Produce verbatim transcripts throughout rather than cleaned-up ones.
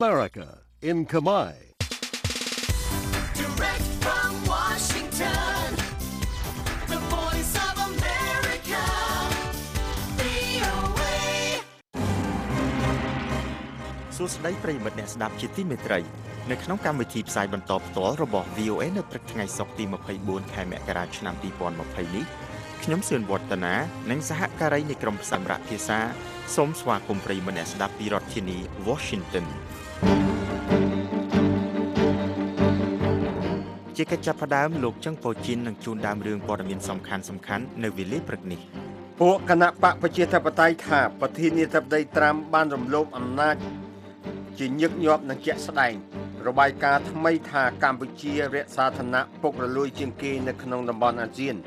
America in Khmer. Direct from Washington, the voice of America, វី អូ เอសួស្តីប្រិយមិត្តអ្នកស្ដាប់ជាទីមេត្រីនៅក្នុងកម្មវិធីផ្សាយបន្តផ្ទាល់របស់ វី អូ เอ នៅព្រឹកថ្ងៃសុក្រទីម្ភៃបួនខែមករាឆ្នាំពីរពាន់ម្ភៃនេះខ្ញុំសឿនវឌ្ឍនានិងសហការីនៃក្រុមផ្សាយរកភាសាសូមស្វាគមន៍ប្រិយមិត្តអ្នកស្ដាប់ពីរដ្ឋធានី Washington ជាកិច្ចចាប់ផ្ដើមលោកចឹងប៉ូជីននឹងជួនដើមរឿងព័ត៌មានសំខាន់សំខាន់នៅវេលាព្រឹកនេះពួកគណៈបកប្រជាធិបតេយ្យថាប្រធានាធិបតីត្រាំបានរំលោភអំណាចជាញឹកញាប់និងជាក់ស្ដែងរបាយការណ៍ថ្មីថាកម្ពុជារក្សាឋានៈពុករលួយជាងគេនៅក្នុងតំបន់អាស៊ាន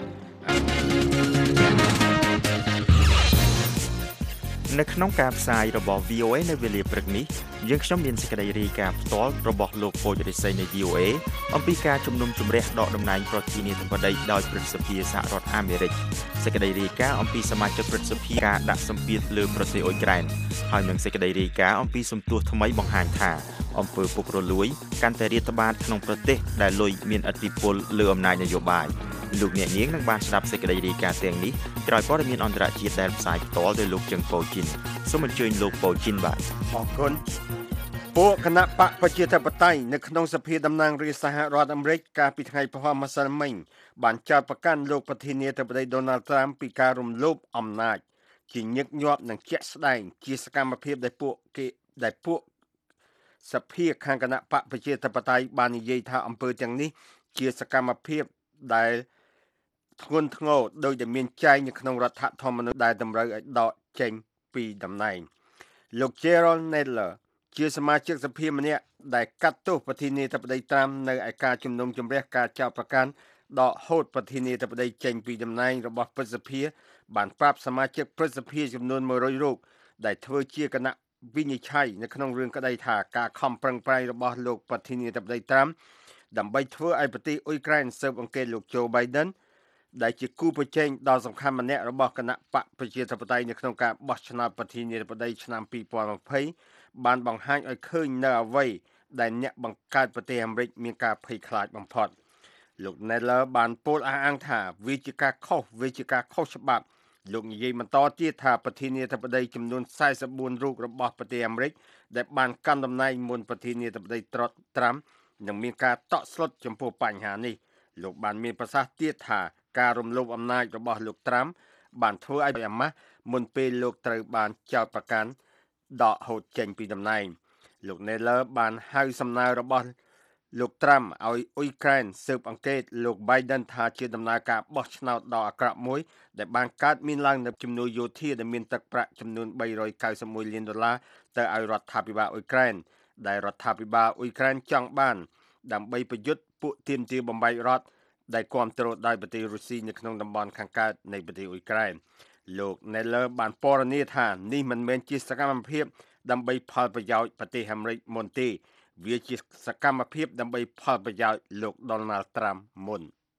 នៅក្នុងការផ្សាយរបស់ វី អូ เอ នៅវេលាព្រឹកនេះយើងខ្ញុំមានសេចក្តីរាយការណ៍ផ្ទាល់របស់លោកពូជរិស័យនៃ វី អូ เอ អំពីការជំនុំជម្រះដកតំណែងប្រធានាធិបតីដោយព្រឹទ្ធសភាសហរដ្ឋអាមេរិកសេចក្តីរាយការណ៍អំពីសមាជិកព្រឹទ្ធសភាការដាក់សម្ពាធលើប្រទេសអ៊ុយក្រែនហើយនឹងសេចក្តីរាយការណ៍អំពីសំទោសថ្មីបង្ហាញថាអំពើពុករលួយកាន់តែរាតត្បាតក្នុងប្រទេសដែលលុយមានឥទ្ធិពលលើអំណាចនយោបាយលោកអ្នកនាងនឹងបានស្ដាប់សេចក្តីរាយការណ៍ទាំងនេះក្រោយព័ត៌មានអន្តរជាតិដែលផ្សាយផ្ទាល់ដោយលោកជឹងប៉ូជីនសូមអញ្ជើញលោកប៉ូជីនបាទអរគុណពួកគណៈបកប្រជាធិបតេយ្យនៅក្នុងសភាតំណាងរាស្ត្រសហរដ្ឋអាមេរិកកាលពីថ្ងៃព្រហស្បតិ៍ម្សិលមិញបានចោទប្រកាន់លោកប្រធានាធិបតី Donald Trump ពីការរំលោភអំណាចជាញឹកញាប់និងជាក់ស្ដែងជាសកម្មភាពដែលពួកគេដែលពួកសភាខាងគណៈបកប្រជាធិបតេយ្យបាននិយាយថាអំពើទាំងនេះជាសកម្មភាពដែលធ្ងន់ធ្ងរដោយដែលមានចែងនៅក្នុងរដ្ឋធម្មនុញ្ញដែលតម្រូវឲ្យដកចេញពីតំណែងលោក Jerrold Nadler ជាសមាជិកសភាម្នាក់ដែលកាត់ទោសប្រធានាធិបតីត្រាំនៅឯការជំនុំជម្រះការចោទប្រកាន់ដកហូតប្រធានាធិបតីចេញពីតំណែងរបស់ព្រឹទ្ធសភាបានប្រាប់សមាជិកព្រឹទ្ធសភាចំនួនមួយរយរូបដែលធ្វើជាគណៈវិនិច្ឆ័យនៅក្នុងរឿងក្តីថាការខំប្រឹងប្រែងរបស់លោកប្រធានាធិបតីត្រាំដើម្បីធ្វើឲ្យប្រទេសអ៊ុយក្រែនស៊ើបអង្កេតលោក Joe Biden ដែលជាគូប្រជែងដ៏សំខាន់ម្នាក់របស់គណៈបកប្រជាធិបតេយ្យនៅក្នុងការបោះឆ្នោតប្រធានាធិបតីឆ្នាំពីរពាន់ម្ភៃបានបង្ហាញឲ្យឃើញនៅអ្វីដែលអ្នកបង្កើតប្រទេសអាមេរិកមានការភ័យខ្លាចបំផុតលោក Nadler បានពោលអះអាងថាវាជាការខុសវាជាការខុសច្បាប់លោកនិយាយបន្តទៀតថាប្រធានាធិបតីចំនួនសែនបួនរូបរបស់ប្រទេសអាមេរិកដែលបានកាន់តំណែងមុនប្រធានាធិបតីត្រាំនឹងមានការតក់ស្លុតចំពោះបញ្ហានេះលោកបានមានប្រសាសន៍ទៀតថាការរំលោភអំណាចរបស់លោកត្រាំបានធ្វើឲ្យអាម៉ាស់មុនពេលលោកត្រូវបានចោទប្រកាន់ដកហូតចេញពីតំណែងលោក Nadler បានហៅសំណើរបស់លោកត្រាំឲ្យអ៊ុយក្រែនស៊ើបអង្កេតលោក Biden ថាជាដំណើរការបោះឆ្នោតដ៏អាក្រក់មួយដែលបានកើតមានឡើងនៅជំនួយយោធាដែលមានទឹកប្រាក់ចំនួនបីរយកៅសិបមួយលានដុល្លារទៅឲ្យរដ្ឋាភិបាលអ៊ុយក្រែនដែលរដ្ឋាភិបាលអ៊ុយក្រែនចង់បានដើម្បីប្រយុទ្ធពួកទាមទារបំបែករដ្ឋដែលគ្រប់គ្រងដោយប្រទេសរុស្ស៊ីនៅក្នុងតំបន់ខាងកើតនៃប្រទេសអ៊ុយក្រែនលោក Nadler បានពណ៌នាថានេះមិនមែនជាសកម្មភាពដើម្បីផលប្រយោជន៍ប្រទេសអាមេរិកមុនទេវាជាសកម្មភាពដើម្បីផលប្រយោជន៍លោក Donald Trump មុន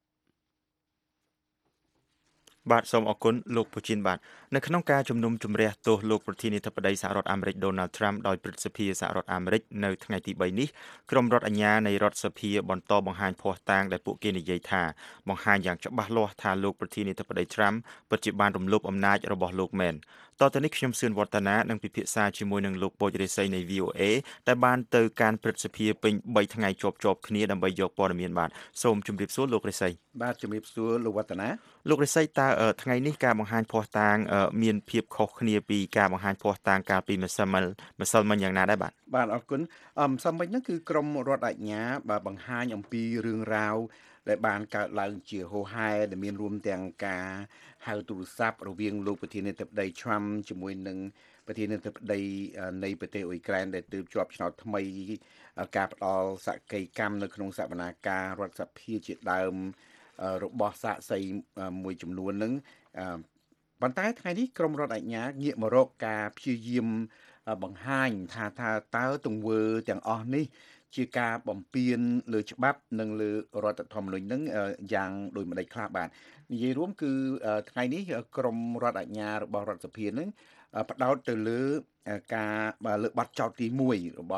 បាទសូមអរគុណលោកពូជីនបាទនៅក្នុងការជំនុំជម្រះទោសលោកប្រធានាធិបតីសហរដ្ឋអាមេរិក Donald Trump ដោយព្រឹទ្ធសភាសហរដ្ឋអាមេរិកនៅថ្ងៃទីបីនេះក្រុមរដ្ឋអាជ្ញានៃរដ្ឋសភាបន្តបង្ហាញភស្តុតាងដែលពួកគេនិយាយថាបង្ហាញយ៉ាងច្បាស់លាស់ថាលោកប្រធានាធិបតី Trump ពិតជាបានរំលោភអំណាចរបស់លោកមែនតទៅនេះខ្ញុំសឿនវឌ្ឍនានឹងពិភាក្សាជាមួយនឹងលោកពូជរិស័យនៃ វី អូ เอ ដែលបានទៅកាន់ព្រឹទ្ធសភាពេញបីថ្ងៃជាប់ជាប់គ្នាដើម្បីយកព័ត៌មានបាទសូមជម្រាបសួរលោករិស័យបាទជម្រាបសួរលោកវឌ្ឍនាលោករិស័យតើថ្ងៃនេះការបង្ហាញភស្តុតាងមានភាពខុសគ្នាពីការបង្ហាញភស្តុតាងកាលពីម្សិលមិញម្សិលមិញយ៉ាងណាដែរបាទបាទអរគុណអមសម្មិញហ្នឹងគឺក្រមរដ្ឋអាជ្ញាបាទបង្ហាញអំពីរឿងរ៉ាវដែលបានកើតឡើងជាហូរហែដែលមានរួមទាំងការហៅទូរស័ព្ទរវាងលោកប្រធានាធិបតី Trump ជាមួយនឹងប្រធានាធិបតីនៃប្រទេសអ៊ុយក្រែនដែលទើបជាប់ឆ្នោតថ្មីការផ្ដល់សក្ខីកម្មនៅក្នុងសវនាការរដ្ឋសភាជាដើមរបស់សាកសីមួយចំនួនហ្នឹងប៉ុន្តែថ្ងៃនេះក្រមរដ្ឋអាជ្ញាងាកមករកការព្យាយាមបង្ហាញថាថាតើទង្វើទាំងអស់នេះជាការបំពានលើច្បាប់និងលើរដ្ឋធម្មនុញ្ញនឹងយ៉ាងដូចម្ដេចខ្លះបាទនិយាយរួមគឺថ្ងៃនេះក្រមរដ្ឋអាជ្ញារបស់រដ្ឋសភានឹងផ្ដោតទៅលើការលើកបាត់ចោតទីមួយរបស់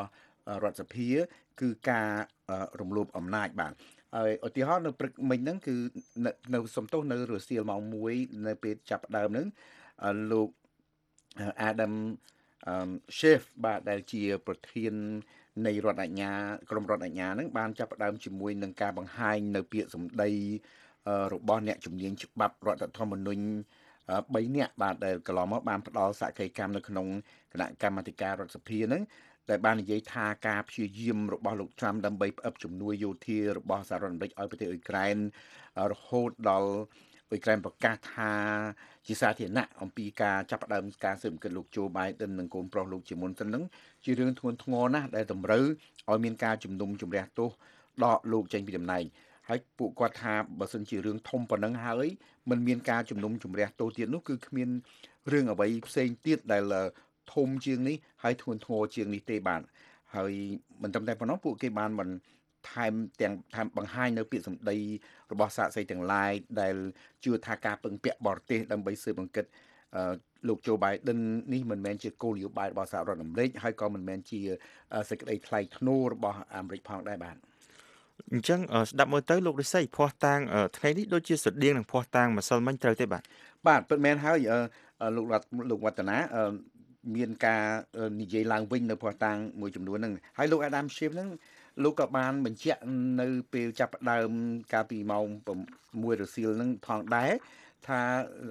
រដ្ឋសភាគឺការរំលោភអំណាចបាទហើយឧទាហរណ៍នៅព្រឹកមិញហ្នឹងគឺនៅសំទោសនៅរសៀលម៉ោងមួយនៅពេលចាប់ដើមហ្នឹងលោក Adam Schiff បាទដែលជាប្រធាននៃរដ្ឋអាជ្ញាក្រមរដ្ឋអាជ្ញាហ្នឹងបានចាប់ផ្ដើមជាមួយនឹងការបង្ហាញនៅពាក្យសម្ដីរបស់អ្នកជំនាញច្បាប់រដ្ឋធម្មនុញ្ញ3នាក់បាទដែលកន្លងមកបានផ្ដល់សក្ខីកម្មនៅក្នុងគណៈកម្មាធិការរដ្ឋសភាហ្នឹងដែលបាននិយាយថាការព្យាយាមរបស់លោក Trump ដើម្បីផ្អឹបជំនួយយោធារបស់សហរដ្ឋអាមេរិកឲ្យប្រទេសអ៊ុយក្រែនរហូតដល់អ៊ុយក្រែនប្រកាសថាជាសាធារណៈអំពីការចាប់ផ្ដើមការស៊ើបអង្កេតលោក Joe Biden និងកូនប្រុសលោកជាមុនសិនហ្នឹងជារឿងធ្ងន់ធ្ងរណាស់ដែលតម្រូវឲ្យមានការជំនុំជម្រះទោសដកលោកចេញពីតំណែងហើយពួកគាត់ថាបើសិនជារឿងធំប៉ុណ្ណឹងហើយមិនមានការជំនុំជម្រះទោសទៀតនោះគឺគ្មានរឿងអ្វីផ្សេងទៀតដែលធំជាងនេះហើយធ្ងន់ធ្ងរជាងនេះទេបាទហើយមិនត្រឹមតែប៉ុណ្ណោះពួកគេបានមិនថែមទាំងថែមបង្ហាញនៅពាក្យសម្ដីរបស់សាកសីទាំងឡាយដែលជឿថាការពឹងពាក់បរទេសដើម្បីស៊ើបអង្កេតលោក Joe Biden នេះមិនមែនជាគោលនយោបាយរបស់សហរដ្ឋអាមេរិកហើយក៏មិនមែនជាសេចក្តីថ្លៃថ្នូររបស់អាមេរិកផងដែរបាទអញ្ចឹងស្ដាប់មើលទៅលោករិស័យភ័ស្តុតាងថ្ងៃនេះដូចជាស្រដៀងនឹងភ័ស្តុតាងម្សិលមិញត្រូវទេបាទបាទពិតមែនហើយលោកលោកវឌ្ឍនាមានការនិយាយឡើងវិញនៅភ័ស្តុតាងមួយចំនួនហ្នឹងហើយលោក Adam Schiff ហ្នឹងលោកក៏បានបញ្ជាក់នៅពេលចាប់ផ្ដើមកាលពីម៉ោងមួយរសៀលហ្នឹងផងដែរថា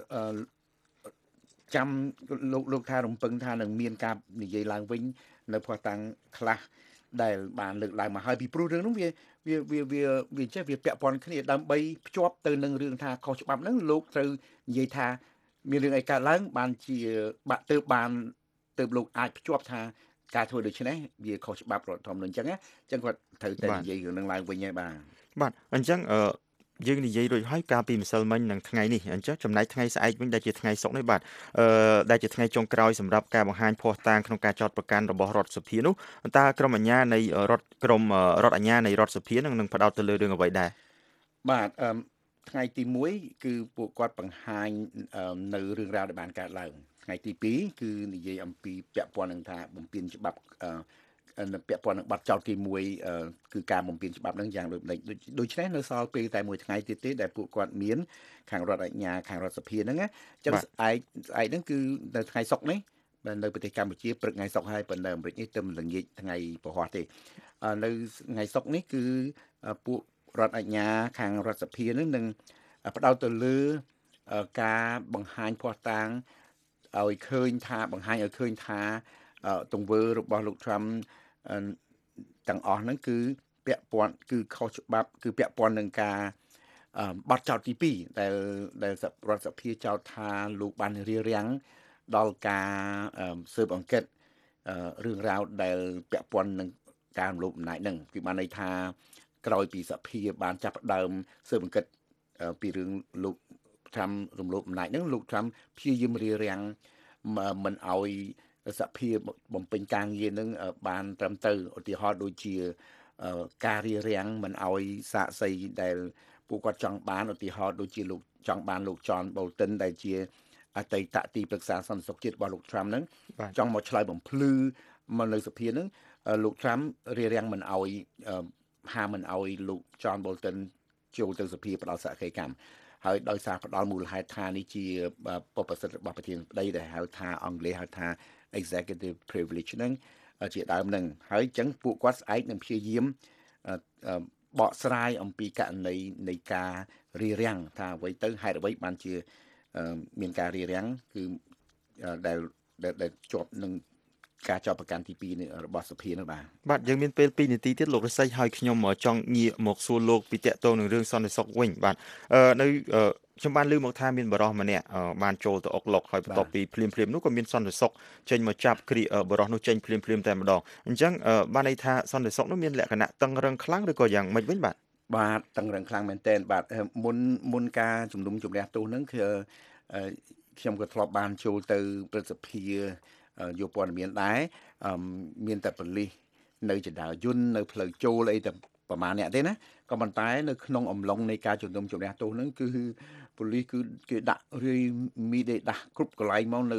ចាំលោកលោកថារំពឹងថានឹងមានការនិយាយឡើងវិញនៅភ័ស្តុតាងខ្លះដែលបានលើកឡើងមកហើយពីព្រោះរឿងនោះវាវាវាវាវាចេះវាពាក់ព័ន្ធគ្នាដើម្បីភ្ជាប់ទៅនឹងរឿងថាខុសច្បាប់ហ្នឹងលោកត្រូវនិយាយថាមានរឿងអីកើតឡើងបានជាបាក់ទៅបានទៅលោកអាចភ្ជាប់ថាការធ្វើដូច្នេះវាខុសច្បាប់រដ្ឋធម្មនុញ្ញអញ្ចឹងណាអញ្ចឹងគាត់ត្រូវតែនិយាយរឿងនឹងឡើងវិញហើយបាទបាទអញ្ចឹងអឺយើងនិយាយរួចហើយកាលពីម្សិលមិញនិងថ្ងៃនេះអញ្ចឹងចំណែកថ្ងៃស្អែកវិញដែលជាថ្ងៃសុក្រនេះបាទអឺដែលជាថ្ងៃចុងក្រោយសម្រាប់ការបង្ហាញភ័ស្តុតាងក្នុងការចោទប្រកាន់របស់រដ្ឋសភានោះតើក្រុមអាជ្ញានៃរដ្ឋក្រុមរដ្ឋអាជ្ញានៃរដ្ឋសភានឹងនឹងផ្ដោតទៅលើរឿងអ្វីដែរបាទអឺថ្ងៃទីមួយគឺពួកគាត់បង្ហាញនៅរឿងរ៉ាវដែលបានកើតឡើងថ្ងៃទីពីរគឺនិយាយអំពីពាក់ព័ន្ធនឹងថាបំពេញច្បាប់អឺពាក់ព័ន្ធនឹងបទចោទទីមួយគឺការបំពេញច្បាប់នឹងយ៉ាងដូចដូច្នេះនៅសល់ពេលតែមួយថ្ងៃទៀតទេដែលពួកគាត់មានខាងរដ្ឋអាជ្ញាខាងរដ្ឋសភាហ្នឹងណាអញ្ចឹងស្អែកស្អែកហ្នឹងគឺនៅថ្ងៃសុក្រនេះនៅប្រទេសកម្ពុជាព្រឹកថ្ងៃសុក្រហើយប៉ុន្តែអាមេរិកនេះទៅល្ងាចថ្ងៃពហុទេនៅថ្ងៃសុក្រនេះគឺពួករដ្ឋអាជ្ញាខាងរដ្ឋសភាហ្នឹងនឹងផ្ដោតទៅលើការបង្ហាញភ័ស្តុតាងឲ្យឃើញថាបង្ហាញឲ្យឃើញថាទង្វើរបស់លោក Trump ទាំងអស់ហ្នឹងគឺពាក់ព័ន្ធគឺខុសច្បាប់គឺពាក់ព័ន្ធនឹងការបទចោទទីពីរដែលដែលរដ្ឋសភាចោទថាលោកបានរារាំងដល់ការស៊ើបអង្កេតរឿងរ៉ាវដែលពាក់ព័ន្ធនឹងការរំលោភអំណាចហ្នឹងគឺបានន័យថាក្រោយពីសភាបានចាប់ផ្ដើមស៊ើបអង្កេតពីរឿងលោក Trump រំលោភអំណាចហ្នឹងលោក Trump ព្យាយាមរារាំងមិនឲ្យសភាបំពេញការងារនឹងបានត្រឹមត្រូវឧទាហរណ៍ដូចជាការរារាំងមិនឲ្យសាកសីដែលពួកគាត់ចង់បានឧទាហរណ៍ដូចជាលោកចង់បានលោក John Bolton ដែលជាអតីតទីប្រឹក្សាសន្តិសុខជាតិរបស់លោក Trump ហ្នឹងចង់មកឆ្លើយបំភ្លឺមកនៅសភាហ្នឹងលោក Trump រារាំងមិនឲ្យហាមមិនឲ្យលោក John Bolton ចូលទៅសភាផ្ដល់សក្ខីកម្មហើយដោយសារផ្ដល់មូលហេតុថានេះជាបបិសិទ្ធរបស់ប្រធានាធិបតីដែលហៅថាអង់គ្លេសហៅថា executive privilege ហ្នឹងជាដើមហ្នឹងហើយអញ្ចឹងពួកគាត់ស្អែកនឹងព្យាយាមបកស្រាយអំពីករណីនៃការរារាំងថាអ្វីទៅហេតុអ្វីបានជាមានការរារាំងគឺដែលដែលជាប់នឹងការចោទប្រកាន់ទីពីររបស់សភានោះបាទបាទយើងមានពេលពីរនាទីទៀតលោករិស័យឲ្យខ្ញុំចង់ងាកមកសួរលោកពីតកតងនឹងរឿងសន្តិសុខវិញបាទនៅខ្ញុំបានឮមកថាមានបរិសម្នាក់បានចូលទៅអុកឡុកហើយបន្ទាប់ពីភ្លាមភ្លាមនោះក៏មានសន្តិសុខចេញមកចាប់គ្រាបរិសនោះចេញភ្លាមភ្លាមតែម្ដងអញ្ចឹងបានន័យថាសន្តិសុខនោះមានលក្ខណៈតឹងរឹងខ្លាំងឬក៏យ៉ាងម៉េចវិញបាទបាទតឹងរឹងខ្លាំងមែនទែនបាទមុនមុនការជំនុំជម្រះទោសហ្នឹងគឺខ្ញុំក៏ធ្លាប់បានចូលទៅព្រឹទ្ធសភាយកព័ត៌មានដែរមានតែប៉ូលីសនៅចដាយន្តនៅផ្លូវចូលអីតែប្រហែលអ្នកទេណាក៏ប៉ុន្តែនៅក្នុងអំឡុងនៃការជំនុំជម្រះទោសហ្នឹងគឺប៉ូលីសគឺគេដាក់រាយមីដេដាស់គ្រប់កន្លែងមកនៅ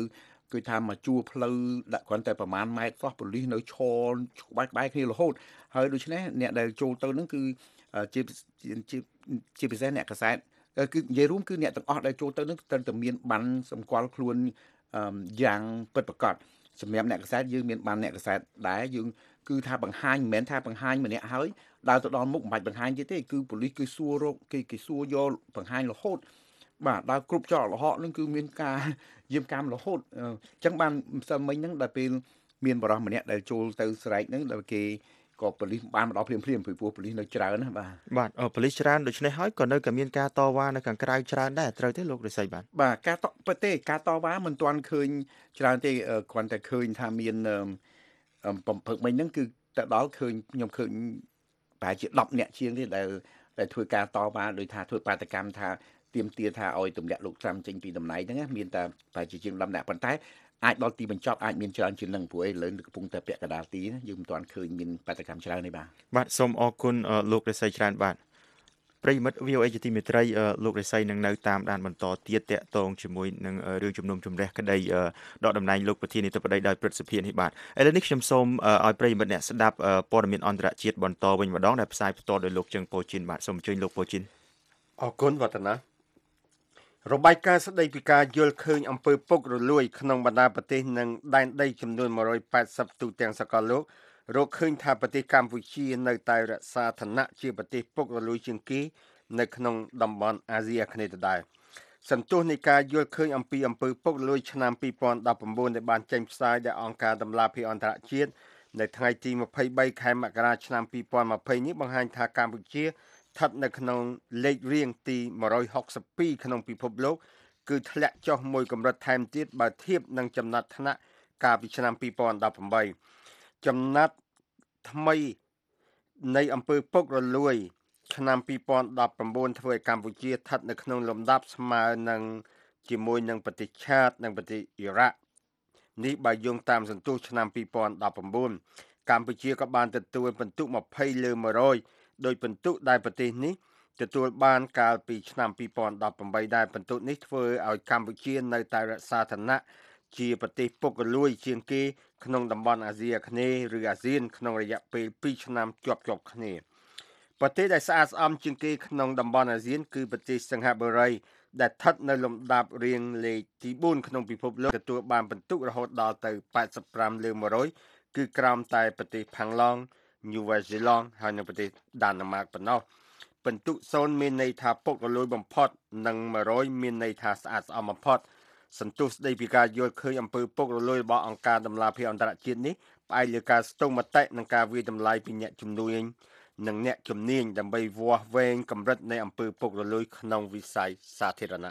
គឺថាមកជួរផ្លូវដាក់គ្រាន់តែប្រហែលម៉ែត្រសោះប៉ូលីសនៅឈរក្បែរក្បែរគ្នារហូតហើយដូច្នេះអ្នកដែលចូលទៅហ្នឹងគឺជាជាជាពិសេសអ្នកកសែតគឺនិយាយរួមគឺអ្នកទាំងអស់ដែលចូលទៅហ្នឹងត្រូវតែមានបានសម្គាល់ខ្លួនយ៉ាងពិតប្រាកដសម្រាប់អ្នកកសែតយើងមានបានអ្នកកសែតដែរយើងគឺថាបង្ហាញមិនមែនថាបង្ហាញម្នាក់ហើយដើរទៅដល់មុខមិនបាច់បង្ហាញទៀតទេគឺប៉ូលីសគឺសួររកគេគេសួរយកបង្ហាញរហូតបាទដល់គ្រប់ចោលរហូតនឹងគឺមានការយាមកាមរហូតអញ្ចឹងបានម្សិលមិញហ្នឹងដល់ពេលមានបរិសម្នាក់ដែលចូលទៅស្រែកហ្នឹងដល់គេក៏ប៉ូលីសបានមកដល់ភ្លាមភ្លាមពីព្រោះប៉ូលីសនៅច្រើនណាបាទបាទប៉ូលីសច្រើនដូច្នេះហើយក៏នៅតែមានការតវ៉ានៅខាងក្រៅច្រើនដែរត្រូវទេលោករិស័យបាទបាទការតបទេការតវ៉ាមិនទាន់ឃើញច្រើនទេគ្រាន់តែឃើញថាមានបំផឹកមិញហ្នឹងគឺទៅដល់ឃើញខ្ញុំឃើញប្រហែលជាដប់អ្នកជាងទេដែលដែលធ្វើការតវ៉ាដោយថាធ្វើបាតកម្មថាទៀមទាថាឲ្យទម្លាក់លោកត្រាំចេញពីតំណែងហ្នឹងមានតែប្រហែលជាជាងដប់អ្នកប៉ុន្តែអាចដល់ទីបញ្ចប់អាចមានច្រើនជាងនឹងព្រោះឯលើកំពុងតែពាក់កណ្ដាលទីណាយើងមិនទាន់ឃើញមានបាតកម្មច្រើនទេបាទបាទសូមអរគុណលោករិស័យច្រើនបាទប្រិយមិត្ត វី អូ អេ ជាទីមេត្រីលោករិស័យនឹងនៅតាមដានបន្តទៀតតាក់ទងជាមួយនឹងរឿងជំនុំជម្រះក្តីដកតំណែងលោកប្រធានាធិបតីដោយព្រឹទ្ធសភានេះបាទឥឡូវនេះខ្ញុំសូមឲ្យប្រិយមិត្តអ្នកស្ដាប់ព័ត៌មានអន្តរជាតិបន្តវិញម្ដងដែលផ្សាយផ្ទាល់ដោយលោកជើងពោជិនបាទសូមអញ្ជើញលោកពោជិនអរគុណវឌ្ឍនារបាយការណ៍ស្ដីពីការយល់ឃើញអំពើពុករលួយក្នុងបណ្ដាប្រទេសនិងដែនដីចំនួនone hundred eightyទូទាំងសកលលោករកឃើញថាប្រទេសកម្ពុជានៅតែរក្សាឋានៈជាប្រទេសពុករលួយជាងគេនៅក្នុងតំបន់អាស៊ីអាគ្នេយ៍ដដែលសន្ទុះនៃការយល់ឃើញអំពីអំពើពុករលួយឆ្នាំtwo thousand nineteenដែលបានចេញផ្សាយដោយអង្គការដំឡាភិបអន្តរជាតិនៅថ្ងៃទីtwenty-threeខែមករាឆ្នាំtwo thousand twentyនេះបង្ហាញថាកម្ពុជាស្ថិតនៅក្នុងលេខរៀងទីone hundred sixty-twoក្នុងពិភពលោកគឺធ្លាក់ចុះមួយកម្រិតថែមទៀតបើធៀបនឹងចំណាត់ថ្នាក់កាលពីឆ្នាំtwo thousand eighteenចំណាត់ថ្មីនៃអំពើពុករលួយឆ្នាំtwo thousand nineteenធ្វើឲ្យកម្ពុជាស្ថិតនៅក្នុងលំដាប់ស្មើនឹងជាមួយនឹងប្រទេសឆាតនិងប្រទេសអ៊ីរ៉ាក់នេះបើយោងតាមសន្ទុះឆ្នាំtwo thousand nineteenកម្ពុជាក៏បានទទួលពិន្ទុtwentyលើone hundredដោយពិន្ទុដែលប្រទេសនេះទទួលបានកាលពីឆ្នាំtwo thousand eighteenដែលពិន្ទុនេះធ្វើឲ្យកម្ពុជានៅតែរក្សាឋានៈជាប្រទេសពុករលួយជាងគេក្នុងតំបន់អាស៊ីអាគ្នេយ៍ឬអាស៊ានក្នុងរយៈពេលtwoឆ្នាំជាប់ជាប់គ្នាប្រទេសដែលស្អាតស្អំជាងគេក្នុងតំបន់អាស៊ានគឺប្រទេសសិង្ហបុរីដែលស្ថិតនៅលំដាប់រៀងលេខទីfourក្នុងពិភពលោកទទួលបានពិន្ទុរហូតដល់ទៅeighty-fiveលើone hundredគឺក្រោមតែប្រទេសផាំងឡង់ញូវែលសេឡង់ហើយនៅប្រទេសដាណឺម៉ាកប៉ុណ្ណោះពិន្ទុzeroមានន័យថាពុករលួយបំផុតនិងone hundredមានន័យថាស្អាតស្អំបំផុតសន្ទុះស្ដីពីការយល់ឃើញអំពើពុករលួយរបស់អង្គការដំឡាភិបអន្តរជាតិនេះផ្អែកលើការស្ទង់មតិនិងការវិតម្លៃពីអ្នកជំនួយនិងអ្នកជំនាញដើម្បីវាស់វែងកម្រិតនៃអំពើពុករលួយក្នុងវិស័យសាធារណៈ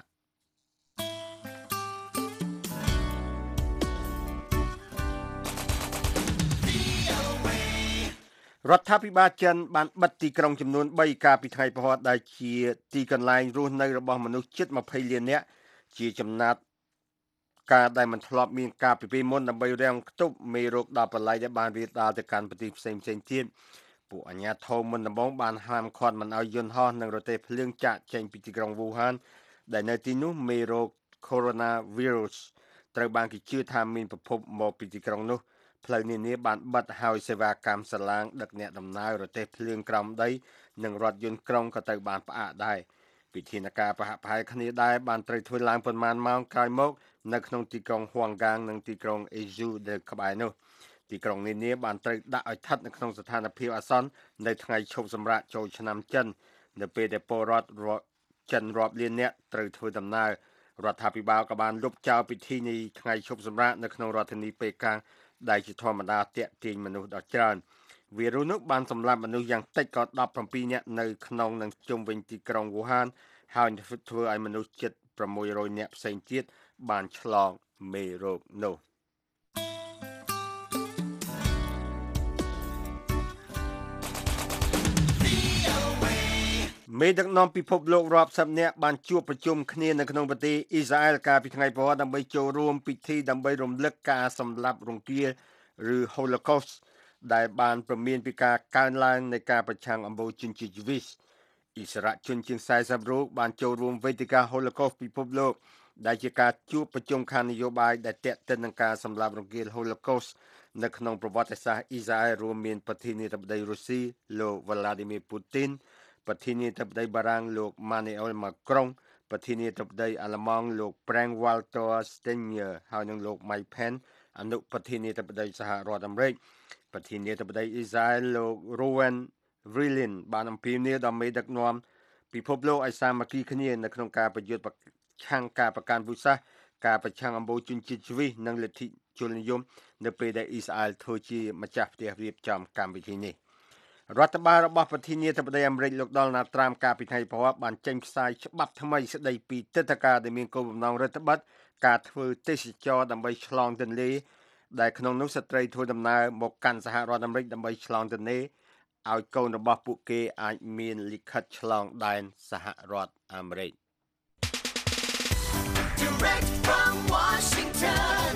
រដ្ឋាភិបាលចិនបានបិទទីក្រុងចំនួនthreeកាលពីថ្ងៃពហុដែលជាទីកន្លែងរស់នៅរបស់មនុស្សជិតtwentyលាននាក់ជាចំណាត់ការដែលមិនធ្លាប់មានការពីពេលមុនដើម្បីរាំងខ្ទប់មេរោគដល់បល័យដែលបានរាលដាលទៅកាន់ប្រទេសផ្សេងៗទៀតពួកអាជ្ញាធរមុនដំបូងបានហាមឃាត់មិនឲ្យយន្តហោះនិងរទេះភ្លើងចាក់ចេញពីទីក្រុងវូហានដែលនៅទីនោះមេរោគ Coronavirus ត្រូវបានគេជឿថាមានប្រភពមកពីទីក្រុងនោះផ្លូវនានាបានបិទហើយសេវាកម្មសាឡាងដឹកអ្នកដំណើររទេះភ្លើងក្រោមដីនិងរថយន្តក្រុងក៏ត្រូវបានផ្អាកដែរវិធានការប្រហាក់ប្រហែលគ្នាដែរបានត្រូវធ្វើឡើងប៉ុន្មានម៉ោងក្រោយមកនៅក្នុងទីក្រុងហួងកាងនិងទីក្រុងអេស៊ូដែលក្បែរនោះទីក្រុងនានាបានត្រូវដាក់ឲ្យស្ថិតនៅក្នុងស្ថានភាពអាសន្ននៅថ្ងៃឈប់សម្រាកចូលឆ្នាំចិននៅពេលដែលពលរដ្ឋចិនរាប់លាននាក់ត្រូវធ្វើដំណើររដ្ឋាភិបាលក៏បានលុបចោលពិធីនៃថ្ងៃឈប់សម្រាកនៅក្នុងរដ្ឋធានីប៉េកាំងដែលជាធម្មតាទាក់ទាញមនុស្សដ៏ច្រើនវីរុសនោះបានសម្លាប់មនុស្សយ៉ាងតិចក៏seventeenនាក់នៅក្នុងនិងជុំវិញទីក្រុងវូហានហើយធ្វើឲ្យមនុស្សជិតsix hundredនាក់ផ្សេងទៀតបានឆ្លងមេរោគនោះមេដឹកនាំពិភពលោករាប់សិបនាក់បានជួបប្រជុំគ្នានៅក្នុងប្រទេសអ៊ីស្រាអែលកាលពីថ្ងៃពហុដើម្បីចូលរួមពិធីដើម្បីរំលឹកការសម្លាប់រង្គាលឬ Holocaust ដែលបានប្រមានពីការកើនឡើងនៃការប្រឆាំងអំបូរជនជាតិយូវីសអ៊ីស្រាអែលជនជាងfortyរូបបានចូលរួមវេទិកា Holocaust ពិភពលោកដែលជាការជួបប្រជុំខាងនយោបាយដែលទាក់ទិននឹងការសម្លាប់រង្គាល Holocaust នៅក្នុងប្រវត្តិសាស្ត្រអ៊ីស្រាអែលរួមមានប្រធានាធិបតីរុស្ស៊ីលោក Vladimir Putin ប្រធានាធិបតីបារាំងលោក Emmanuel Macron ប្រធានាធិបតីអាល្លឺម៉ង់លោក Frank-Walter Steinmeier ហើយនិងលោក Mike Pence អនុប្រធានាធិបតីសហរដ្ឋអាមេរិកប្រធានាធិបតីអ៊ីស្រាអែលលោក Reuven Rivlin បានអំពាវនាវដល់មេដឹកនាំពិភពលោកឲ្យសាមគ្គីគ្នានៅក្នុងការប្រយុទ្ធប្រឆាំងការប្រកាន់ពូជសាសន៍ការប្រឆាំងអំបូរជនជាតិជ្វីសនិងលទ្ធិជននិយមនៅពេលដែលអ៊ីស្រាអែលធ្វើជាម្ចាស់ផ្ទះរៀបចំកម្មវិធីនេះរដ្ឋបាលរបស់ប្រធានាធិបតីអាមេរិកលោក Donald Trump កាលពីថ្ងៃព្រហស្បតិ៍បានចេញផ្សាយច្បាប់ថ្មីស្តីពីទិដ្ឋាការដែលមានគោលបំណងរដ្ឋបတ်ការធ្វើទេសចរដើម្បីឆ្លងទន្លេដែលក្នុងនោះស្ត្រីធ្វើដំណើរមកកាន់សហរដ្ឋអាមេរិកដើម្បីឆ្លងទន្លេឲ្យកូនរបស់ពួកគេអាចមានលិខិតឆ្លងដែនសហរដ្ឋអាមេរិក Direct from Washington,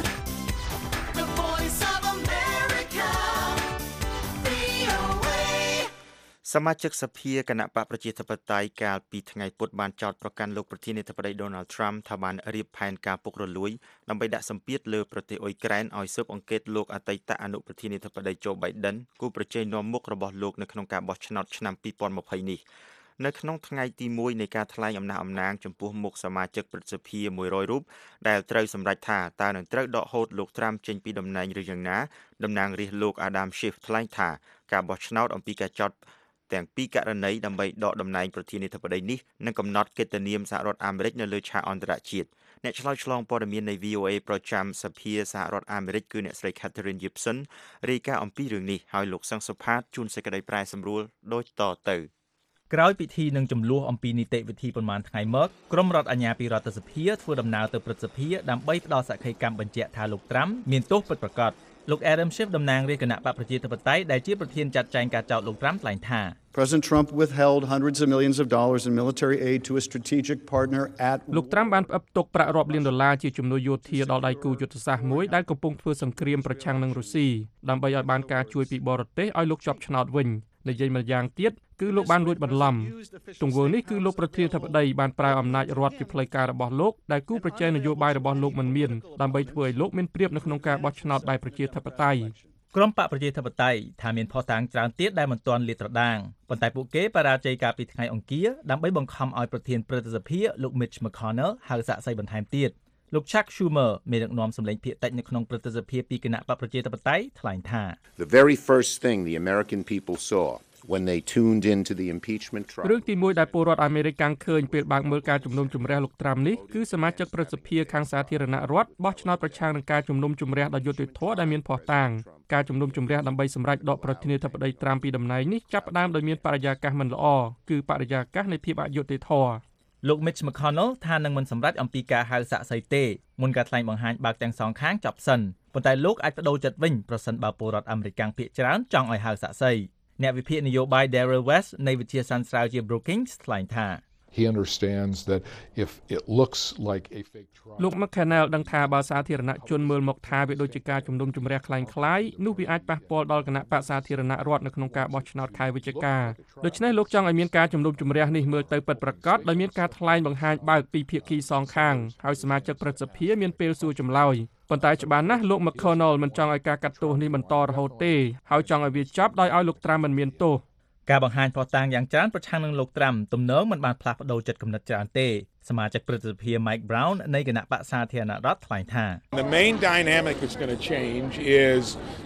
the voice of America, វី អូ เอសមាជិកសភាគណៈបកប្រជាធិបតេយ្យកាលពីថ្ងៃពុធបានចោទប្រកាន់លោកប្រធានាធិបតី Donald Trump ថាបានរៀបផែនការពុករលួយដើម្បីដាក់សម្ពាធលើប្រទេសអ៊ុយក្រែនឲ្យស៊ើបអង្កេតលោកអតីតអនុប្រធានាធិបតី Joe Biden គូប្រជែងនាំមុខរបស់លោកនៅក្នុងការបោះឆ្នោតឆ្នាំពីរពាន់ម្ភៃនេះនៅក្នុងថ្ងៃទីមួយនៃការថ្លែងអំណះអំណាងចំពោះមុខសមាជិកព្រឹទ្ធសភាមួយរយរូបដែលត្រូវសម្រេចថាតើនឹងត្រូវដកហូតលោក Trump ចេញពីតំណែងឬយ៉ាងណាតំណាងរាស្ត្រលោក Adam Schiff ថ្លែងថាការបោះឆ្នោតអំពីការចោទទាំងពីរករណីដើម្បីដកតំណែងប្រធានាធិបតីនេះនឹងកំណត់កិត្តិនាមសហរដ្ឋអាមេរិកនៅលើឆាកអន្តរជាតិអ្នកឆ្លើយឆ្លងព័ត៌មាននៃ វី អូ เอ ប្រចាំសភាសហរដ្ឋអាមេរិកគឺអ្នកស្រី Catherine Gibson រាយការណ៍អំពីរឿងនេះហើយលោកសង្សុផាតជួនសេចក្តីប្រែសម្រួលដូចតទៅក្រោយពិធីនឹងចំនួនអំពីនីតិវិធីប្រមាណថ្ងៃមកក្រុមរដ្ឋអាជ្ញាពីរដ្ឋសភាធ្វើដំណើរទៅព្រឹទ្ធសភាដើម្បីផ្ដល់សក្ខីកម្មបញ្ជាក់ថាលោក Trump មានទោសពិតប្រាកដលោក Adam Schiff តំណាងរាជគណៈបកប្រជាធិបតេយ្យដែលជាប្រធានចាត់ចែងការចោទលោក Trump ថ្លែងថា President Trump withheld hundreds of millions of dollars in military aid to a strategic partner at លោក Trump បានផ្អឹបទុកប្រាក់រាប់លានដុល្លារជាជំនួយយោធាដល់ដៃគូយុទ្ធសាស្ត្រមួយដែលកំពុងធ្វើសង្គ្រាមប្រឆាំងនឹងរុស្ស៊ីដើម្បីឲ្យបានការជួយពីបរទេសឲ្យលោកជាប់ឆ្នោតវិញនិយាយម្យ៉ាងទៀតគឺលោកបានរួចបន្លំទង្វើនេះគឺលោកប្រធានាធិបតីបានប្រើអំណាចរដ្ឋជាផ្លូវការរបស់លោកដែលគូប្រជែងនយោបាយរបស់លោកមិនមានដើម្បីធ្វើឲ្យលោកមានប្រៀបនៅក្នុងការបោះឆ្នោតបែបប្រជាធិបតេយ្យក្រុមបកប្រជាធិបតេយ្យថាមានភស្តុតាងច្រើនទៀតដែលមិនទាន់លាតត្រដាងប៉ុន្តែពួកគេបរាជ័យកាលពីថ្ងៃអង្គារដើម្បីបង្ខំឲ្យប្រធានព្រឹទ្ធសភាលោក Mitch McConnell ហៅសាកសីបន្ថែមទៀតលោក Chuck Schumer មេដឹកនាំសម្លេងភាគតិចនៅក្នុងព្រឹទ្ធសភាពីគណៈបកប្រជាធិបតេយ្យថ្លែងថា The very first thing the American people saw when they tuned into the impeachment trial រឿងទីមួយដែលពលរដ្ឋអាមេរិកកាំងឃើញពេលបើកមើលការជំនុំជម្រះលោក Trump នេះគឺសមាជិកព្រឹទ្ធសភាខាងសាធារណរដ្ឋបោះឆ្នោតប្រឆាំងនឹងការជំនុំជម្រះដោយយុត្តិធម៌ដែលមានភស្តុតាងការជំនុំជម្រះដើម្បីសម្រេចដកប្រធានាធិបតី Trump ពីតំណែងនេះចាប់ផ្ដើមដោយមានបរិយាកាសមិនល្អគឺបរិយាកាសនៃភាពអយុត្តិធម៌លោក Mitch McConnell ថានឹងមិនសម្រេចអំពីការហៅសាកសីទេមុនការថ្លែងបង្ហាញបើកទាំងសងខាងចប់សិនប៉ុន្តែលោកអាចបដូរចិត្តវិញប្រសិនបើពលរដ្ឋអាមេរិកកាំងភាគច្រើនចង់ឲ្យហៅសាកសីអ្នកវិភាគនយោបាយ Darrell West នៃវិទ្យាសាស្ត្រស្រាវជ្រាវ Brookings ថ្លែងថា He understands that if it looks like a fake trial លោក McConnell ដឹងថាបើសាធារណជនមើលមកថាវាដូចជាការជំនុំជម្រះคล้ายៗនោះវាអាចប៉ះពាល់ដល់គណៈបកសាធារណរដ្ឋនៅក្នុងការបោះឆ្នោតខែវិច្ឆិកាដូច្នេះលោកចង់ឲ្យមានការជំនុំជម្រះនេះមើលទៅពិតប្រាកដដោយមានការថ្លែងបង្ហាញបើកពីភាគីសងខាងហើយសមាជិកព្រឹទ្ធសភាមានពេលសួរចម្លើយប៉ុន្តែច្បាស់ណាស់លោក McConnell មិនចង់ឲ្យការកាត់ទោសនេះបន្តរហូតទេហើយចង់ឲ្យវាចប់ដោយឲ្យលោក Trump មិនមានទោសការបង្ហាញភស្តុតាងយ៉ាងច្រើនប្រឆាំងនឹងលោក Trump ទំនងមិនបានផ្លាស់ប្ដូរចិត្តគំនិតច្រើនទេសមាជិកព្រឹទ្ធសភា Mike Brown នៃគណៈបកសាធារណរដ្ឋថ្លែងថា The main dynamic that's going to change is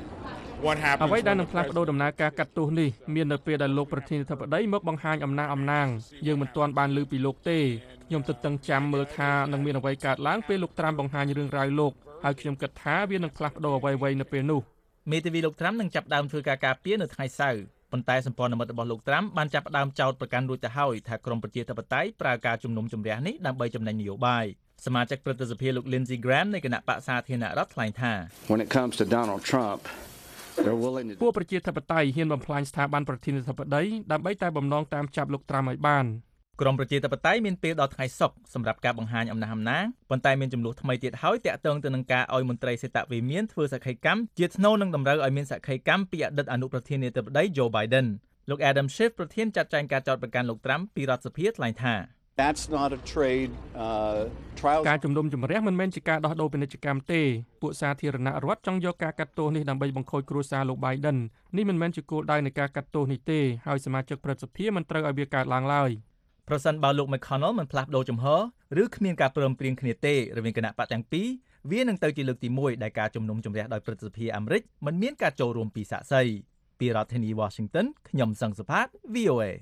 what happens អ្វីដែលនឹងផ្លាស់ប្ដូរដំណើរការកាត់ទោសនេះមាននៅពេលដែលលោកប្រធានាធិបតីមកបង្ហាញអំណាចអំណាងយើងមិនទាន់បានឮពីលោកទេខ្ញុំទន្ទឹងចាំមើលថានឹងមានអ្វីកើតឡើងពេលលោក Trump បង្ហាញរឿងរ៉ាវលោកហើយខ្ញុំគិតថាវានឹងផ្លាស់ប្ដូរអ្វីៗនៅពេលនោះមេធាវីលោក Trump នឹងចាប់ផ្ដើមធ្វើការការពារនៅថ្ងៃសៅរ៍ប៉ុន្តែសម្ព័ន្ធមិត្តរបស់លោក Trump បានចាប់ផ្ដើមចោទប្រកាន់រួចទៅហើយថាក្រុមប្រជាធិបតេយ្យប្រើការជំនុំជម្រះនេះដើម្បីចំណេញនយោបាយសមាជិកព្រឹទ្ធសភាលោក Lindsey Graham នៃគណៈបកសាធារណរដ្ឋថ្លែងថា When it comes to Donald Trump they're willing to ពួកប្រជាធិបតេយ្យហ៊ានបំផ្លាញស្ថាប័នប្រធានាធិបតីដើម្បីតែបំណងតាមចាប់លោក Trump ឲ្យបានក្រុមប្រជាធិបតេយ្យមានពេលដល់ថ្ងៃសុក្រសម្រាប់ការបង្ហាញអំណះអំណាងប៉ុន្តែមានចំនួនថ្មីទៀតហើយតាក់ទងទៅនឹងការឲ្យមន្ត្រីសេតវិមានធ្វើសក្ខីកម្មជាថ្នូរនឹងតម្រូវឲ្យមានសក្ខីកម្មពីអតីតអនុប្រធានាធិបតី Joe Biden លោក Adam Schiff ប្រធានចាត់ចែងការចោទប្រកាន់លោក Trump ពីរដ្ឋសភាថ្លែងថា That's not a trade uh trial ការជំនុំជម្រះមិនមែនជាការដោះដូរពាណិជ្ជកម្មទេពួកសាធារណរដ្ឋចង់យកការកាត់ទោសនេះដើម្បីបង្ខូចគ្រួសារលោក Biden នេះមិនមែនជាគោលដៅនៃការកាត់ទោសនេះទេហើយសមាជិកព្រឹទ្ធសភាមិនត្រូវឲ្យវាកើតឡើងឡើយប្រសិនបើលោក McConnell មិនផ្លាស់ប្ដូរជំហរឬគ្មានការព្រមព្រៀងគ្នាទេរវាងគណៈបកទាំងពីរវានឹងទៅជាលើកទីមួយដែលការជំនុំជម្រះដោយព្រឹទ្ធសភាអាមេរិកមិនមានការចូលរួមពីសាក្សីពីរដ្ឋធានី Washington ខ្ញុំសង្ឃសុផាត V O A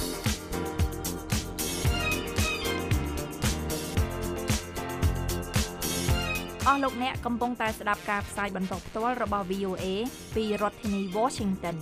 អស់លោកអ្នកកំពុងតែស្ដាប់ការផ្សាយបន្តផ្ទាល់របស់ V O A ពីរដ្ឋធានី Washington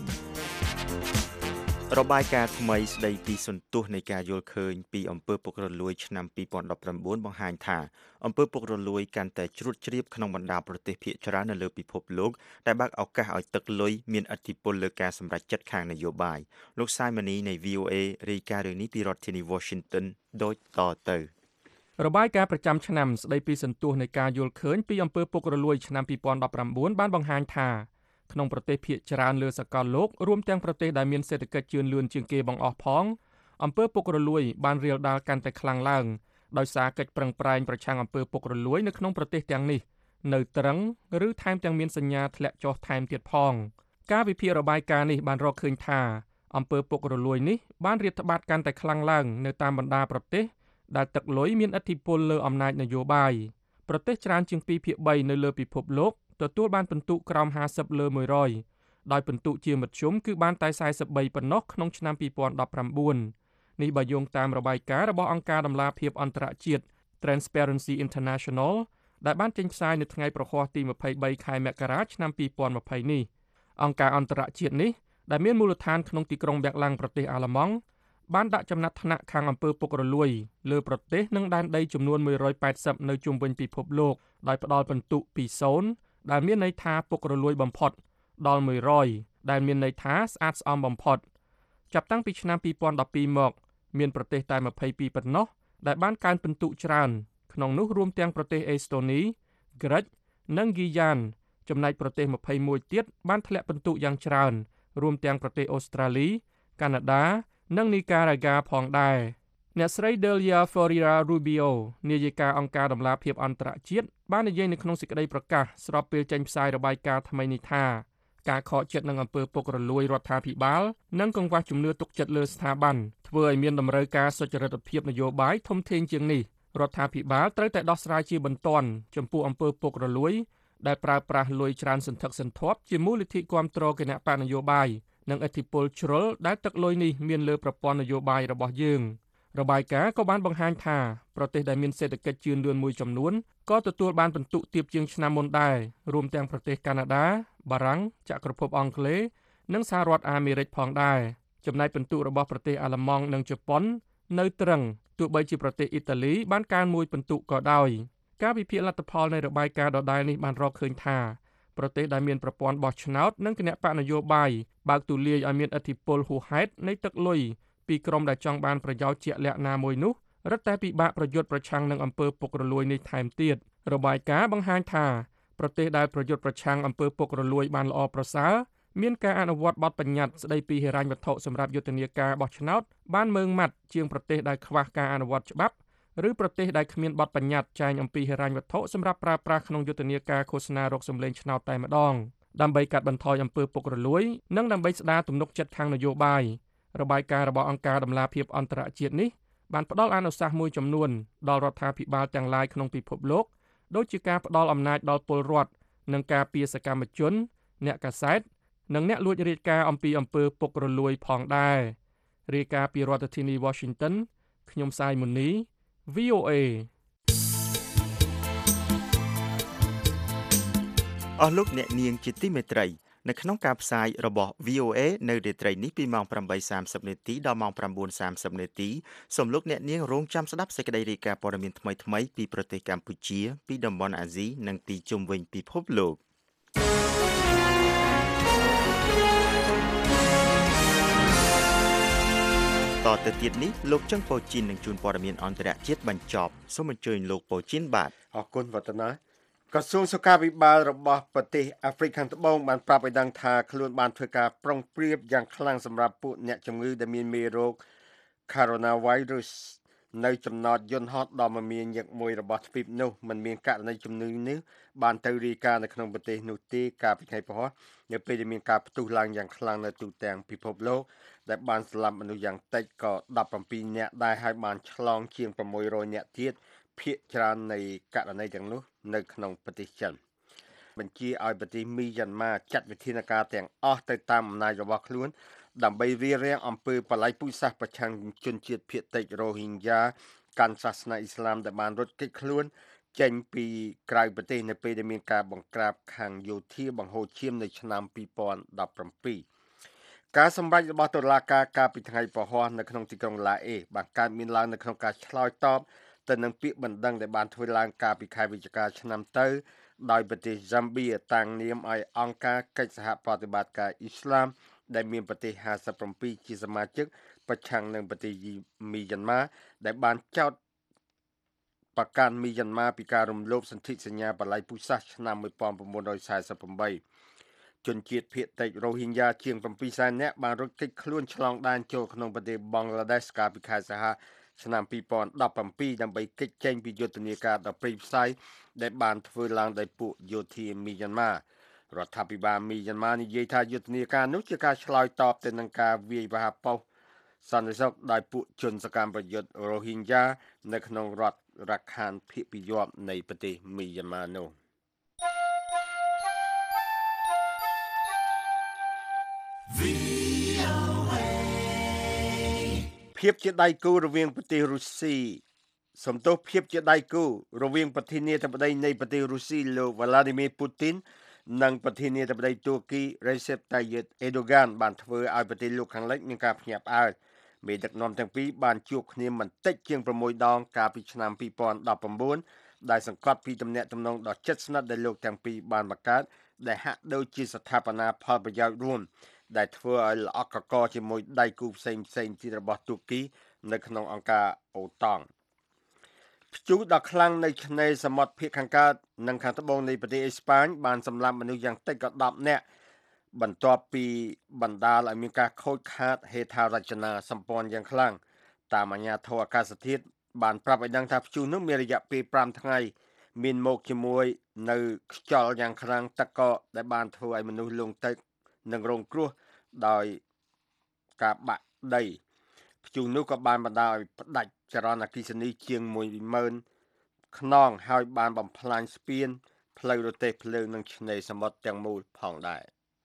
របាយការណ៍ថ្មីស្ដីពីសន្ទុះនៃការយល់ឃើញពីអំពើពុករលួយឆ្នាំពីរពាន់ដប់ប្រាំបួនបង្ហាញថាអំពើពុករលួយកាន់តែជ្រួតជ្រាបក្នុងបណ្ដាប្រទេសភាគច្រើននៅលើពិភពលោកដែលបើកឱកាសឲ្យទឹកលុយមានឥទ្ធិពលលើការសម្រេចចិត្តខាងនយោបាយលោក Simony នៃ V O A រាយការណ៍រឿងនេះពីរដ្ឋធានី Washington ដូចតទៅរបាយការណ៍ប្រចាំឆ្នាំស្ដីពីសន្ទុះនៃការយល់ឃើញពីអំពើពុករលួយឆ្នាំពីរពាន់ដប់ប្រាំបួនបានបង្ហាញថាក្នុងប្រទេសភាគច្រើនលើសកលលោករួមទាំងប្រទេសដែលមានសេដ្ឋកិច្ចជឿនលឿនជាងគេបង្អស់ផងអំពើពុករលួយបានរាលដាលកាន់តែខ្លាំងឡើងដោយសារកិច្ចប្រឹងប្រែងប្រឆាំងអំពើពុករលួយនៅក្នុងប្រទេសទាំងនេះនៅត្រឹងឬថែមទាំងមានសញ្ញាធ្លាក់ចុះថែមទៀតផងការវិភាគរបាយការណ៍នេះបានរកឃើញថាអំពើពុករលួយនេះបានរាតត្បាតកាន់តែខ្លាំងឡើងនៅតាមបណ្ដាប្រទេសដែលទឹកលុយមានឥទ្ធិពលលើអំណាចនយោបាយប្រទេសច្រើនជាងពីរភាគបីនៅលើពិភពលោកទទួលបានពិន្ទុក្រោមห้าสิบលើមួយរយដោយពិន្ទុជាមធ្យមគឺបានតែสี่สิบสามប៉ុណ្ណោះក្នុងឆ្នាំពីរពាន់ដប់ប្រាំបួននេះបើយោងតាមរបាយការណ៍របស់អង្គការដំឡាភិបអន្តរជាតិ Transparency International ដែលបានចេញផ្សាយនៅថ្ងៃប្រហ័សទីยี่สิบสามខែមករាឆ្នាំពីរពាន់ยี่สิบនេះអង្គការអន្តរជាតិនេះដែលមានមូលដ្ឋានក្នុងទីក្រុងបែកឡាំងប្រទេសអាល្លឺម៉ង់បានដាក់ចំណាត់ថ្នាក់ខាងអំពើពុករលួយលើប្រទេសនិងដែនដីចំនួនមួយរយแปดสิบនៅជុំវិញពិភពលោកដោយផ្ដល់ពិន្ទុពីศูนย์ដែលមានន័យថាពុករលួយបំផុតដល់មួយរយដែលមានន័យថាស្អាតស្អំបំផុតចាប់តាំងពីឆ្នាំពីរពាន់ដប់ពីរមកមានប្រទេសតែยี่สิบสองប៉ុណ្ណោះដែលបានកើនពិន្ទុច្រើនក្នុងនោះរួមទាំងប្រទេសអេស្តូនី ក្រិចនិងហ្គីយ៉ានចំណែកប្រទេសยี่สิบเอ็ดទៀតបានធ្លាក់ពិន្ទុយ៉ាងច្រើនរួមទាំងប្រទេសអូស្ត្រាលីកាណាដានិងនីការ៉ាហ្គាផងដែរអ្នកស្រី Delia Ferreira Rubio នាយិកាអង្គការដំឡាភិបអន្តរជាតិបាននិយាយនៅក្នុងសេចក្តីប្រកាសស្របពេលចេញផ្សាយរបាយការណ៍ថ្មីនេះថាការខកចិត្តនឹងអំពើពុករលួយរដ្ឋាភិបាលនិងកង្វះជំនឿទុកចិត្តលើស្ថាប័នធ្វើឲ្យមានតម្រូវការសុចរិតភាពនយោបាយធំធេងជាងនេះរដ្ឋាភិបាលត្រូវតែដោះស្រាយជាបន្ទាន់ចំពោះអំពើពុករលួយដែលប្រើប្រាស់លុយច្រើនសន្ធឹកសន្ធាប់ជាមូលនិធិគាំទ្រគណៈបកនយោបាយនិងឥទ្ធិពលជ្រុលដែលទឹកលុយនេះមានលើប្រព័ន្ធនយោបាយរបស់យើងរបាយការណ៍ក៏បានបង្ហាញថាប្រទេសដែលមានសេដ្ឋកិច្ចជឿនលឿនមួយចំនួនក៏ទទួលបានពិន្ទុទាបជាងឆ្នាំមុនដែររួមទាំងប្រទេសកាណាដា បារាំង ចក្រភពអង់គ្លេសនិងសហរដ្ឋអាមេរិកផងដែរចំណែកពិន្ទុរបស់ប្រទេសអាល្លឺម៉ង់និងជប៉ុននៅត្រឹងទោះបីជាប្រទេសអ៊ីតាលីបានកើនមួយពិន្ទុក៏ដោយការវិភាគលទ្ធផលនៃរបាយការណ៍ដដែលនេះបានរកឃើញថាប្រទេសដែលមានប្រព័ន្ធបោះឆ្នោតនិងគណៈបកនយោបាយបើកទូលាយឲ្យមានឥទ្ធិពលហួសហេតុនៃទឹកលុយពីក្រុមដែលចង់បានប្រយោជន៍ជាក់លាក់ណាមួយនោះរឹតតែពិបាកប្រយុទ្ធប្រឆាំងនឹងអំពើពុករលួយនេះថែមទៀតរបាយការណ៍បង្ហាញថាប្រទេសដែលប្រយុទ្ធប្រឆាំងអំពើពុករលួយបានល្អប្រសើរមានការអនុវត្តបទបញ្ញត្តិស្តីពីហិរញ្ញវត្ថុសម្រាប់យុទ្ធនាការបោះឆ្នោតបានម៉ឺងម៉ាត់ជាងប្រទេសដែលខ្វះការអនុវត្តច្បាប់ឬប្រទេសដែលគ្មានបទបញ្ញត្តិចែងអំពីហិរញ្ញវត្ថុសម្រាប់ប្រើប្រាស់ក្នុងយុទ្ធនាការឃោសនារកសម្លេងឆ្នោតតែម្ដងដើម្បីកាត់បន្ថយអំពើពុករលួយនិងដើម្បីស្ដារទំនុកចិត្តខាងនយោបាយរបាយការណ៍របស់អង្គការដំឡាភិបអន្តរជាតិនេះបានផ្ដល់អនុសាសន៍មួយចំនួនដល់រដ្ឋាភិបាលទាំងឡាយក្នុងពិភពលោកដូចជាការផ្ដល់អំណាចដល់ពលរដ្ឋនិងការពារសកម្មជនអ្នកកាសែតនិងអ្នកលួចរាយការណ៍អំពីអំពើពុករលួយផងដែររាយការណ៍ពីរដ្ឋធានី Washington ខ្ញុំសាយមុនី V O A អស់លោកអ្នកនាងជាទីមេត្រីនៅក្នុងការផ្សាយរបស់ V O A នៅរាត្រីនេះពីម៉ោងeight thirtyនាទីដល់ម៉ោងnine thirtyនាទីសូមលោកអ្នកនាងរងចាំស្ដាប់សេចក្តីរាយការណ៍ព័ត៌មានថ្មីៗពីប្រទេសកម្ពុជាពីតំបន់អាស៊ីនិងទីជុំវិញពិភពលោកតទៅទៀតនេះលោកចឹងប៉ូជីននឹងជួនព័ត៌មានអន្តរជាតិបញ្ចប់សូមអញ្ជើញលោកប៉ូជីនបាទអរគុណវឌ្ឍនាក្រសួងសុខាភិបាលរបស់ប្រទេសអាហ្វ្រិកខាងត្បូងបានប្រាប់ឲ្យដឹងថាខ្លួនបានធ្វើការប្រុងប្រៀបយ៉ាងខ្លាំងសម្រាប់ពួកអ្នកជំងឺដែលមានមេរោគ Coronavirus នៅចំណតយន្តហោះដ៏មមាញឹកមួយរបស់ទ្វីបនោះមិនមានករណីជំងឺនេះបានទៅរាយការណ៍នៅក្នុងប្រទេសនោះទេកាលពីថ្ងៃព្រហស្បតិ៍នៅពេលដែលមានការផ្ទុះឡើងយ៉ាងខ្លាំងនៅទូទាំងពិភពលោកដែលបានស្លាប់មនុស្សយ៉ាងតិចក៏ដប់ប្រាំពីរនាក់ដែរហើយបានឆ្លងជាងប្រាំមួយរយនាក់ទៀតភាគច្រើននៃករណីទាំងនោះនៅក្នុងប្រទេសចិនបញ្ជាឲ្យប្រទេសមីយ៉ាន់ម៉ាចាត់វិធានការទាំងអស់ទៅតាមអំណាចរបស់ខ្លួនដើម្បីរារាំងអំពើបល្ល័ង្កពូជសាសន៍ប្រឆាំងជនជាតិភាគតិចរ៉ូហីញ៉ាកាន់សាសនាអ៊ីស្លាមដែលបានរត់គេចខ្លួនចេញពីក្រៅប្រទេសនៅពេលដែលមានការបង្ក្រាបខាងយោធាបង្ហូរឈាមនៅឆ្នាំពីរពាន់ដប់ប្រាំពីរការសម្រេចរបស់តុលាការកាលពីថ្ងៃព្រហស្បតិ៍នៅក្នុងទីក្រុងឡាអេបានកើតមានឡើងនៅក្នុងការឆ្លើយតបទៅនឹងពាក្យបណ្ដឹងដែលបានធ្វើឡើងកាលពីខែវិច្ឆិកាឆ្នាំទៅដោយប្រទេសហ្សាំប៊ីតាំងនាមឲ្យអង្គការកិច្ចសហប្រតិបត្តិការអ៊ីស្លាមដែលមានប្រទេសห้าสิบเจ็ดជាសមាជិកប្រឆាំងនឹងប្រទេសមីយ៉ាន់ម៉ាដែលបានចោទប្រកាន់មីយ៉ាន់ម៉ាពីការរំលោភសន្ធិសញ្ញាបល្ល័ង្កពូជសាសន៍ឆ្នាំnineteen forty-eightជនជាតិភាគតិចរ៉ូហីញ៉ាជាងsevenសែននាក់បានរត់គេចខ្លួនឆ្លងដែនចូលក្នុងប្រទេសបង់ក្លាដេសកាលពីខែសីហាឆ្នាំtwo thousand seventeenដើម្បីគេចចេញពីយុទ្ធនាការដ៏ព្រៃផ្សៃដែលបានធ្វើឡើងដោយពួកយោធាមីយ៉ាន់ម៉ារដ្ឋាភិបាលមីយ៉ាន់ម៉ានិយាយថាយុទ្ធនាការនោះជាការឆ្លើយតបទៅនឹងការវាយប្រហារប៉ុស្តិ៍សន្តិសុខដោយពួកជនសកម្មប្រយុទ្ធរ៉ូហីញ៉ានៅក្នុងរដ្ឋរ៉ាខានភាគពាយ័ព្យនៃប្រទេសមីយ៉ាន់ម៉ានោះភាពជាដៃគូរវាងប្រទេសរុស្ស៊ីសំទោសភាពជាដៃគូរវាងប្រធានាធិបតីនៃប្រទេសរុស្ស៊ីលោក Vladimir Putin និងប្រធានាធិបតីទួរគី Recep Tayyip Erdogan បានធ្វើឲ្យប្រទេសលោកខាងលិចមានការភ្ញាក់ផ្អើលមេដឹកនាំទាំងពីរបានជួបគ្នាមិនតិចជាងsixដងកាលពីឆ្នាំtwo thousand nineteenដែលសង្កត់ពីទំនាក់ទំនងដ៏ជិតស្និទ្ធដែលលោកទាំងពីរបានបង្កើតដែលហាក់ដូចជាស្ថាបនាផលប្រយោជន៍រួមដែលធ្វើឲ្យល្អក់កកជាមួយដៃគូផ្សេងផ្សេងទៀតរបស់ទួរគីនៅក្នុងអង្គការអូតង់ព្យុះដ៏ខ្លាំងនៅឆ្នេរសមុទ្រភាគខាងកើតនិងខាងត្បូងនៃប្រទេសអេស្ប៉ាញបានសម្លាប់មនុស្សយ៉ាងតិចក៏tenនាក់បន្ទាប់ពីបណ្ដាលឲ្យមានការខូចខាតហេដ្ឋារចនាសម្ព័ន្ធយ៉ាងខ្លាំងតាមអាជ្ញាធរអាកាសធាតុបានប្រាប់ឲ្យដឹងថាព្យុះនោះមានរយៈពេលfiveថ្ងៃមានមកជាមួយនៅខ្យល់យ៉ាងខ្លាំងទឹកកកដែលបានធ្វើឲ្យមនុស្សលង់ទឹកនិងរងគ្រោះដោយការបាក់ដីព្យុះនោះក៏បានបណ្ដាលឲ្យផ្ដាច់ចរន្តអគ្គិសនីជាងone thousandខ្នងហើយបានបំផ្លាញស្ពានផ្លូវរទេះភ្លើងនិងឆ្នេរសមុទ្រទាំងមូលផងដែរ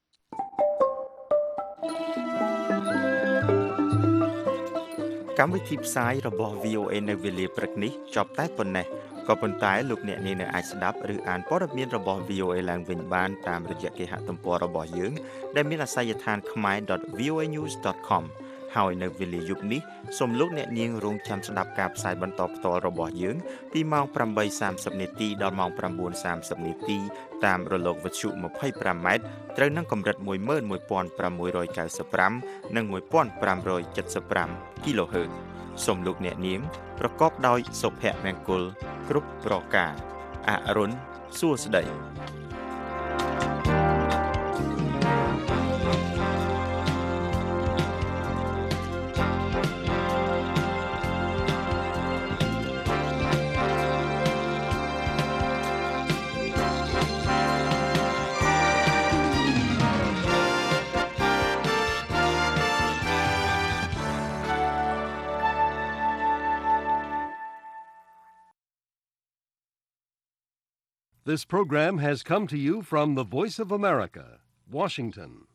កម្មវិធីផ្សាយរបស់ វី អូ អេ នៅវេលាព្រឹកនេះចប់តែប៉ុណ្ណេះក៏ប៉ុន្តែលោកអ្នកនាងនៅអាចស្ដាប់ឬអានព័ត៌មានរបស់ វី អូ អេ ឡើងវិញបានតាមរយៈគេហទំព័ររបស់យើងដែលមានអាសយដ្ឋាន khmae dot v o a news dot com ហើយនៅវេលាយប់នេះសូមលោកអ្នកនាងរងចាំស្ដាប់ការផ្សាយបន្តផ្ទាល់របស់យើងពីម៉ោងeight thirtyនាទីដល់ម៉ោងnine thirtyនាទីតាមរលកវិទ្យុtwenty-fiveម៉ែត្រត្រូវនឹងកម្រិតone one five nine fiveនិងone five seven five គីឡូហឺតសូមលោកអ្នកនាងប្រកបដោយសុភមង្គលគ្រប់ប្រការអរុនសួស្តី This program has come to you from the Voice of America, Washington.